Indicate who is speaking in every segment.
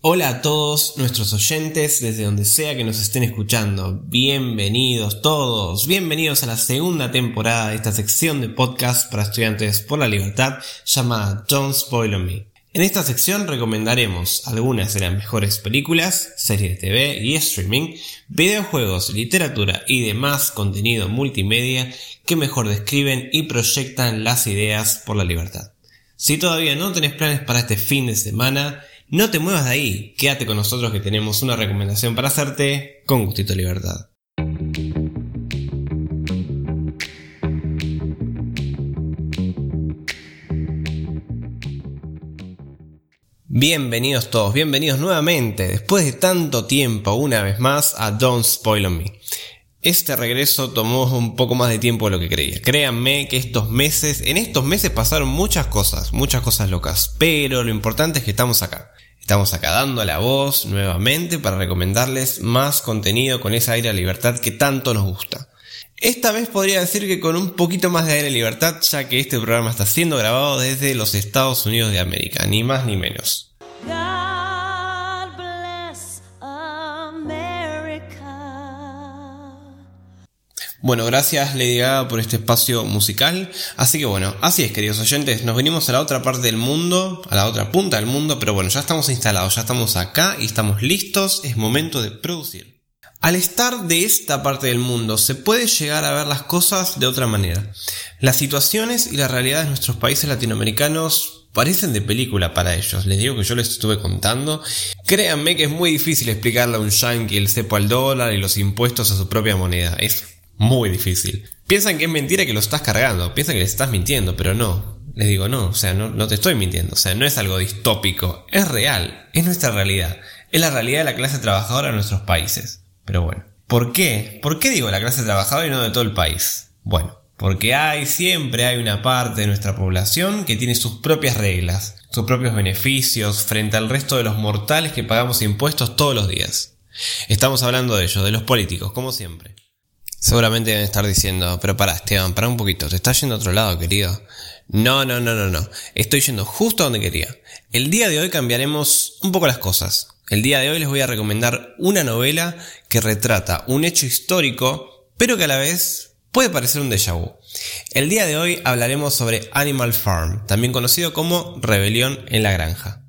Speaker 1: Hola a todos nuestros oyentes desde donde sea que nos estén escuchando. Bienvenidos todos, bienvenidos a la segunda temporada de esta sección de podcast para estudiantes por la libertad llamada Don't Spoil on Me. En esta sección recomendaremos algunas de las mejores películas, series de TV y streaming, videojuegos, literatura y demás contenido multimedia que mejor describen y proyectan las ideas por la libertad. Si todavía no tenés planes para este fin de semana, no te muevas de ahí, quédate con nosotros que tenemos una recomendación para hacerte con gustito de libertad. Bienvenidos todos, bienvenidos nuevamente, después de tanto tiempo, una vez más, a Don't Spoil on Me. Este regreso tomó un poco más de tiempo de lo que creía. Créanme que en estos meses pasaron muchas cosas locas, pero lo importante es que estamos acá. Estamos acá dando la voz nuevamente para recomendarles más contenido con ese aire de libertad que tanto nos gusta. Esta vez podría decir que con un poquito más de aire de libertad, ya que este programa está siendo grabado desde los Estados Unidos de América, ni más ni menos. Bueno, gracias Lady Gaga por este espacio musical. Así que bueno, así es, queridos oyentes, nos venimos a la otra parte del mundo, a la otra punta del mundo, pero bueno, ya estamos instalados, ya estamos acá y estamos listos, es momento de producir. Al estar de esta parte del mundo se puede llegar a ver las cosas de otra manera. Las situaciones y la realidad de nuestros países latinoamericanos parecen de película para ellos. Les digo que yo les estuve contando. Créanme que es muy difícil explicarle a un yankee el cepo al dólar y los impuestos a su propia moneda. Es muy difícil. Piensan que es mentira y que lo estás cargando. Piensan que les estás mintiendo, pero no. Les digo no, no te estoy mintiendo. No es algo distópico. Es real. Es nuestra realidad. Es la realidad de la clase trabajadora de nuestros países. Pero bueno, ¿por qué? ¿Por qué digo la clase trabajadora y no de todo el país? Bueno, porque siempre hay una parte de nuestra población que tiene sus propias reglas, sus propios beneficios frente al resto de los mortales que pagamos impuestos todos los días. Estamos hablando de ellos, de los políticos, como siempre. Seguramente deben estar diciendo, pero pará Esteban, pará un poquito, te estás yendo a otro lado, querido. No, estoy yendo justo a donde quería. El día de hoy cambiaremos un poco las cosas. El día de hoy les voy a recomendar una novela que retrata un hecho histórico, pero que a la vez puede parecer un déjà vu. El día de hoy hablaremos sobre Animal Farm, también conocido como Rebelión en la Granja.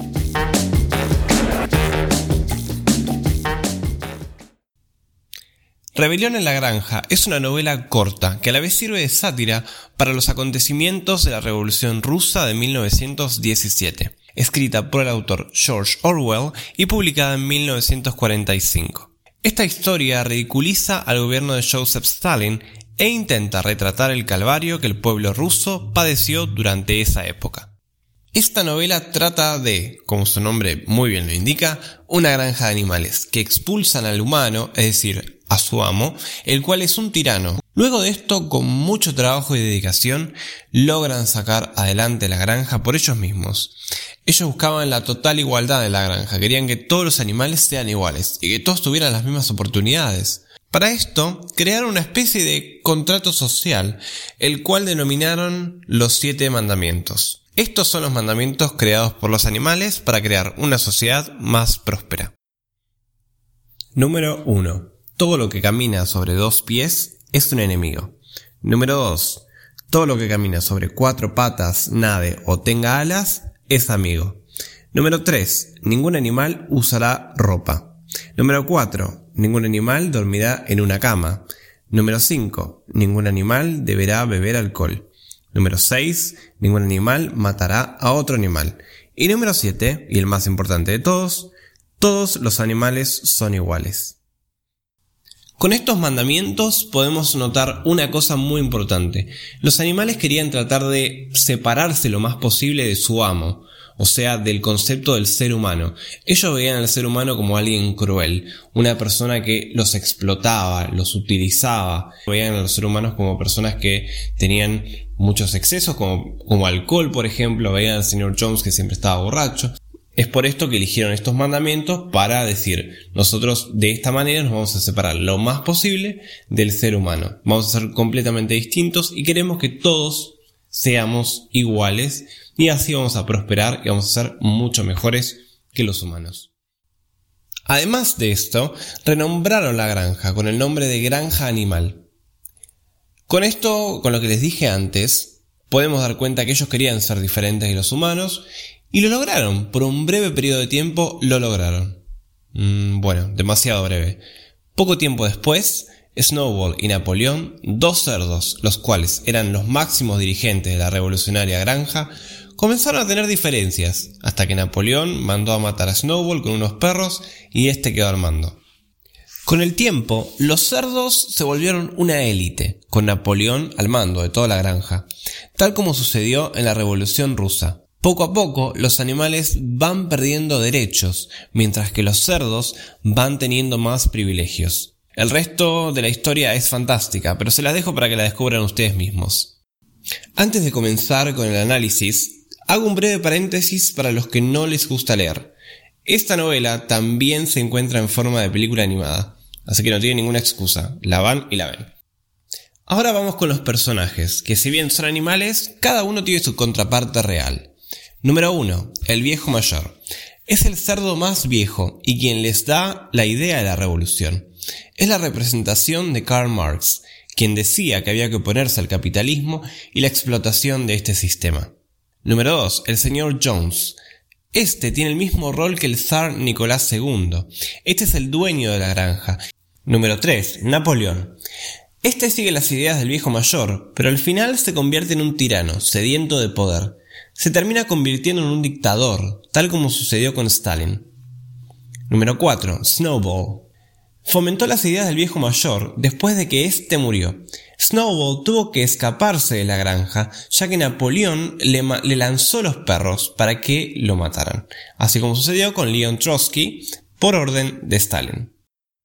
Speaker 1: Rebelión en la Granja es una novela corta que a la vez sirve de sátira para los acontecimientos de la Revolución Rusa de 1917. Escrita por el autor George Orwell y publicada en 1945. Esta historia ridiculiza al gobierno de Joseph Stalin e intenta retratar el calvario que el pueblo ruso padeció durante esa época. Esta novela trata de, como su nombre muy bien lo indica, una granja de animales que expulsan al humano, es decir, a su amo, el cual es un tirano. Luego de esto, con mucho trabajo y dedicación, logran sacar adelante la granja por ellos mismos. Ellos buscaban la total igualdad de la granja, querían que todos los animales sean iguales y que todos tuvieran las mismas oportunidades. Para esto, crearon una especie de contrato social, el cual denominaron los 7 mandamientos. Estos son los mandamientos creados por los animales para crear una sociedad más próspera. Número 1. Todo lo que camina sobre 2 pies es un enemigo. Número 2. Todo lo que camina sobre 4 patas, nade o tenga alas es amigo. Número 3. Ningún animal usará ropa. Número 4. Ningún animal dormirá en una cama. Número 5. Ningún animal deberá beber alcohol. Número 6. Ningún animal matará a otro animal. Y número 7, y el más importante de todos los animales son iguales. Con estos mandamientos podemos notar una cosa muy importante. Los animales querían tratar de separarse lo más posible de su amo, o sea, del concepto del ser humano. Ellos veían al ser humano como alguien cruel, una persona que los explotaba, los utilizaba. Veían a los seres humanos como personas que tenían muchos excesos, como alcohol, por ejemplo. Veían al señor Jones que siempre estaba borracho. Es por esto que eligieron estos mandamientos para decir, nosotros de esta manera nos vamos a separar lo más posible del ser humano. Vamos a ser completamente distintos y queremos que todos seamos iguales y así vamos a prosperar y vamos a ser mucho mejores que los humanos. Además de esto, renombraron la granja con el nombre de Granja Animal. Con esto, con lo que les dije antes, podemos dar cuenta que ellos querían ser diferentes de los humanos y lo lograron. Por un breve periodo de tiempo lo lograron. Demasiado breve. Poco tiempo después, Snowball y Napoleón, dos cerdos, los cuales eran los máximos dirigentes de la revolucionaria granja, comenzaron a tener diferencias, hasta que Napoleón mandó a matar a Snowball con unos perros y este quedó al mando. Con el tiempo, los cerdos se volvieron una élite, con Napoleón al mando de toda la granja, tal como sucedió en la Revolución Rusa. Poco a poco, los animales van perdiendo derechos, mientras que los cerdos van teniendo más privilegios. El resto de la historia es fantástica, pero se las dejo para que la descubran ustedes mismos. Antes de comenzar con el análisis, hago un breve paréntesis para los que no les gusta leer. Esta novela también se encuentra en forma de película animada, así que no tiene ninguna excusa, la van y la ven. Ahora vamos con los personajes, que si bien son animales, cada uno tiene su contraparte real. Número 1. El viejo mayor. Es el cerdo más viejo y quien les da la idea de la revolución. Es la representación de Karl Marx, quien decía que había que oponerse al capitalismo y la explotación de este sistema. Número 2. El señor Jones. Este tiene el mismo rol que el zar Nicolás II. Este es el dueño de la granja. Número 3. Napoleón. Este sigue las ideas del viejo mayor, pero al final se convierte en un tirano, sediento de poder. Se termina convirtiendo en un dictador, tal como sucedió con Stalin. Número 4. Snowball. Fomentó las ideas del viejo mayor después de que éste murió. Snowball tuvo que escaparse de la granja, ya que Napoleón le lanzó los perros para que lo mataran, así como sucedió con Leon Trotsky por orden de Stalin.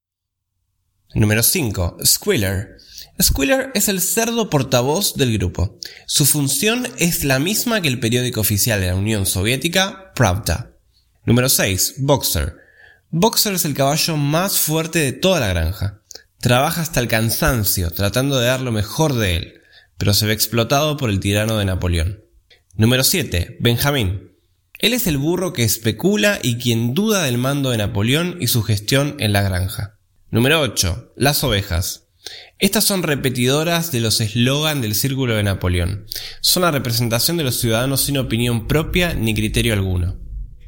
Speaker 1: Número 5. Squealer. Squealer es el cerdo portavoz del grupo. Su función es la misma que el periódico oficial de la Unión Soviética, Pravda. Número 6. Boxer. Boxer es el caballo más fuerte de toda la granja. Trabaja hasta el cansancio, tratando de dar lo mejor de él, pero se ve explotado por el tirano de Napoleón. Número 7. Benjamín. Él es el burro que especula y quien duda del mando de Napoleón y su gestión en la granja. Número 8. Las ovejas. Estas son repetidoras de los eslogan del Círculo de Napoleón. Son la representación de los ciudadanos sin opinión propia ni criterio alguno.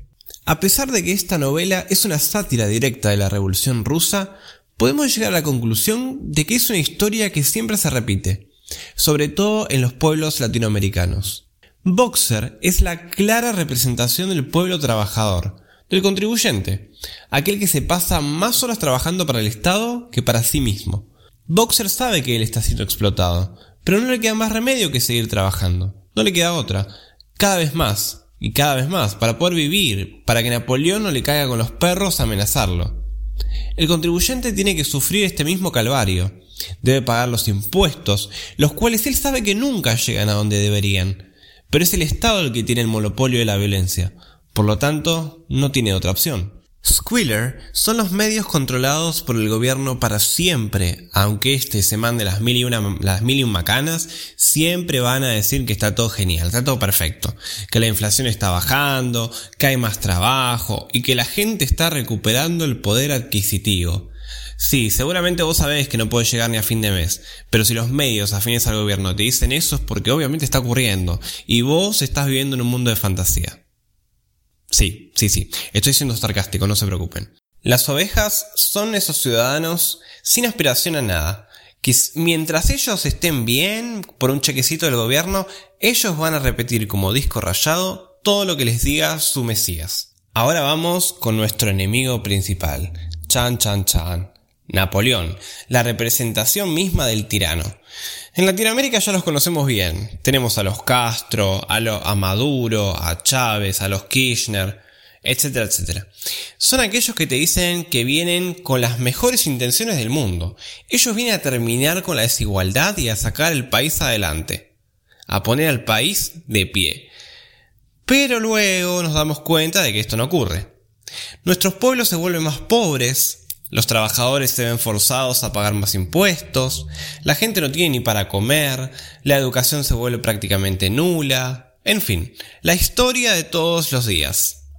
Speaker 1: A pesar de que esta novela es una sátira directa de la Revolución Rusa, podemos llegar a la conclusión de que es una historia que siempre se repite, sobre todo en los pueblos latinoamericanos. Boxer es la clara representación del pueblo trabajador, del contribuyente, aquel que se pasa más horas trabajando para el Estado que para sí mismo. Boxer sabe que él está siendo explotado, pero no le queda más remedio que seguir trabajando. No le queda otra. Cada vez más, y cada vez más, para poder vivir, para que Napoleón no le caiga con los perros a amenazarlo. El contribuyente tiene que sufrir este mismo calvario. Debe pagar los impuestos, los cuales él sabe que nunca llegan a donde deberían. Pero es el Estado el que tiene el monopolio de la violencia. Por lo tanto, no tiene otra opción. Squealer son los medios controlados por el gobierno para siempre, aunque éste se mande las mil y un macanas, siempre van a decir que está todo genial, está todo perfecto, que la inflación está bajando, que hay más trabajo y que la gente está recuperando el poder adquisitivo. Sí, seguramente vos sabés que no podés llegar ni a fin de mes, pero si los medios afines al gobierno te dicen eso es porque obviamente está ocurriendo y vos estás viviendo en un mundo de fantasía. Sí, estoy siendo sarcástico, no se preocupen. Las ovejas son esos ciudadanos sin aspiración a nada, que mientras ellos estén bien, por un chequecito del gobierno, ellos van a repetir como disco rayado todo lo que les diga su Mesías. Ahora vamos con nuestro enemigo principal, Chan. Napoleón, la representación misma del tirano. En Latinoamérica ya los conocemos bien. Tenemos a los Castro, a Maduro, a Chávez, a los Kirchner, etcétera, etcétera. Son aquellos que te dicen que vienen con las mejores intenciones del mundo. Ellos vienen a terminar con la desigualdad y a sacar el país adelante, a poner al país de pie. Pero luego nos damos cuenta de que esto no ocurre. Nuestros pueblos se vuelven más pobres. Los trabajadores se ven forzados a pagar más impuestos, la gente no tiene ni para comer, la educación se vuelve prácticamente nula, en fin, la historia de todos los días.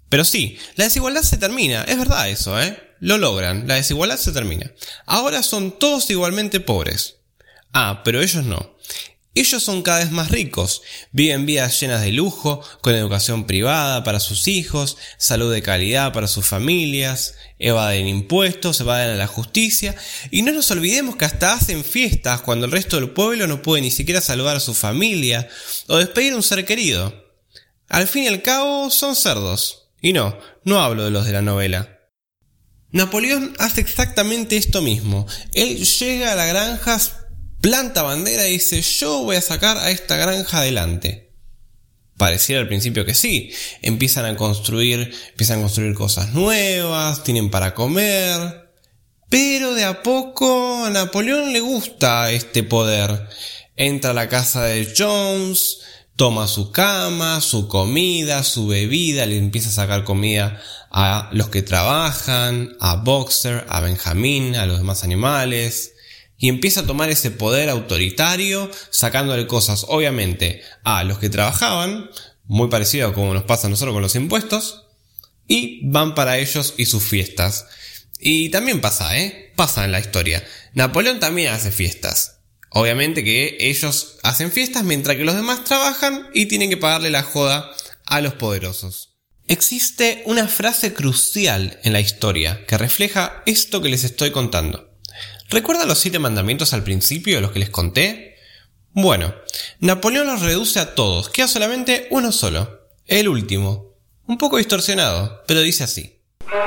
Speaker 1: Pero sí, la desigualdad se termina, es verdad eso, Lo logran, la desigualdad se termina. Ahora son todos igualmente pobres. Ah, pero ellos no. Ellos son cada vez más ricos, viven vidas llenas de lujo, con educación privada para sus hijos, salud de calidad para sus familias, evaden impuestos, evaden a la justicia, y no nos olvidemos que hasta hacen fiestas cuando el resto del pueblo no puede ni siquiera saludar a su familia o despedir a un ser querido. Al fin y al cabo son cerdos, y no hablo de los de la novela. Napoleón hace exactamente esto mismo. Él llega a la granja, planta bandera y dice: yo voy a sacar a esta granja adelante. Pareciera al principio que sí. Empiezan a construir cosas nuevas, tienen para comer. Pero de a poco a Napoleón le gusta este poder. Entra a la casa de Jones, toma su cama, su comida, su bebida, le empieza a sacar comida a los que trabajan, a Boxer, a Benjamín, a los demás animales. Y empieza a tomar ese poder autoritario, sacándole cosas, obviamente, a los que trabajaban, muy parecido a como nos pasa a nosotros con los impuestos, y van para ellos y sus fiestas. Y también pasa en la historia. Napoleón también hace fiestas. Obviamente que ellos hacen fiestas mientras que los demás trabajan y tienen que pagarle la joda a los poderosos. Existe una frase crucial en la historia que refleja esto que les estoy contando. ¿Recuerdan los 7 mandamientos al principio, los que les conté? Bueno, Napoleón los reduce a todos, queda solamente uno solo, el último. Un poco distorsionado, pero dice así: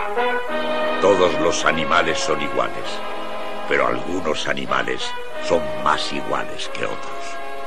Speaker 2: todos los animales son iguales, pero algunos animales son más iguales que otros.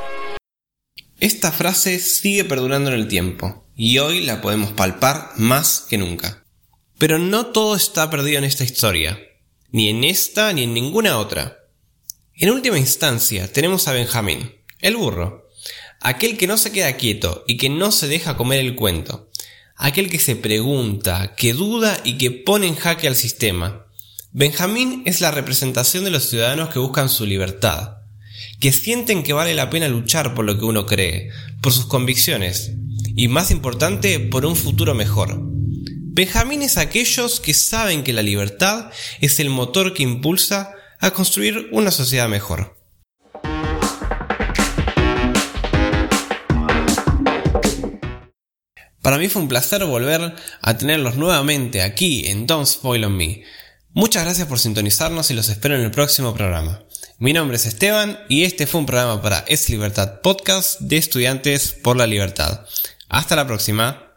Speaker 1: Esta frase sigue perdurando en el tiempo, y hoy la podemos palpar más que nunca. Pero no todo está perdido en esta historia. Ni en esta ni en ninguna otra. En última instancia tenemos a Benjamín, el burro, aquel que no se queda quieto y que no se deja comer el cuento, aquel que se pregunta, que duda y que pone en jaque al sistema. Benjamín es la representación de los ciudadanos que buscan su libertad, que sienten que vale la pena luchar por lo que uno cree, por sus convicciones y, más importante, por un futuro mejor. Benjamín es aquellos que saben que la libertad es el motor que impulsa a construir una sociedad mejor. Para mí fue un placer volver a tenerlos nuevamente aquí en Don't Spoil on Me. Muchas gracias por sintonizarnos y los espero en el próximo programa. Mi nombre es Esteban y este fue un programa para Es Libertad Podcast de Estudiantes por la Libertad. Hasta la próxima.